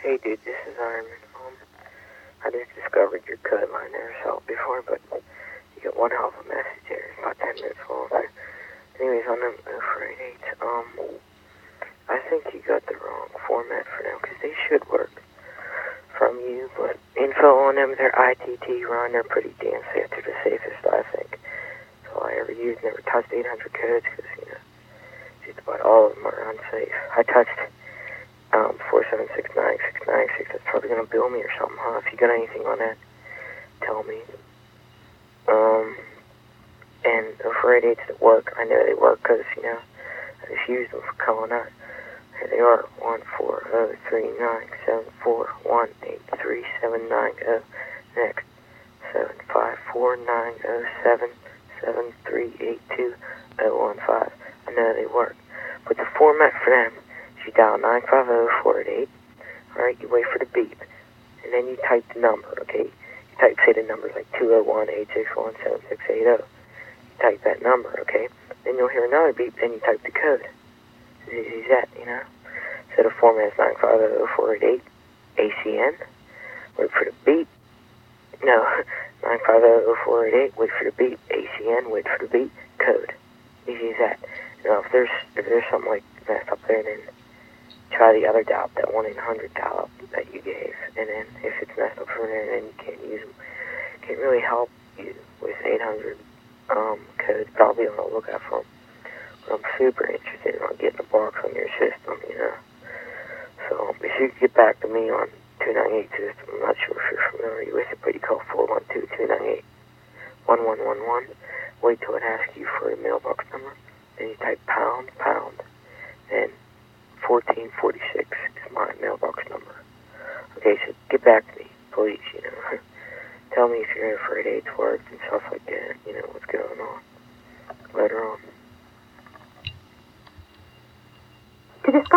Hey dude, this is Ironman. I just discovered your code line. Never saw it before, but you got one hell of a message there. It's about 10 minutes long. So anyways, on them 048, I think you got the wrong format for them, because they should work from you, but info on them, they're ITT run, they're pretty damn safe. They're the safest, I think. That's all I ever used. Never touched 800 codes, because, just about all of them are unsafe. I touched 4769696. That's probably going to bill me or something, huh? If you got anything on that, tell me. And the 488s that work, I know they work because, I just used them for calling out. Here they are, 1403974183790. Next, 7549077382015. I know they work. But the format for them is you dial 950-488, alright, you wait for the beep, and then you type the number, okay? You type, say the number like 201-861-7680. You type that number, okay? Then you'll hear another beep, then you type the code. As easy as that, So the format is 950-488 ACN. Wait for the beep. No, 950-488. Wait for the beep. ACN. Wait for the beep. Code. Easy as that. If there's something like that up there, then try the other dial, that 1-800 dial that you gave. And then if it's messed up from there, then you can't use them. Can't really help you with 800 codes. But I'll be on the lookout for them. I'm super interested in getting a box on your system, So if you could get back to me on 298 system, I'm not sure if you're familiar with it, but you call 412-298-1111. Wait till it asks you for a mailbox number. Then you type pound, then 1446 is my mailbox number. Okay, so get back to me, please, Tell me if your 488's worked and stuff like that, what's going on. Later on.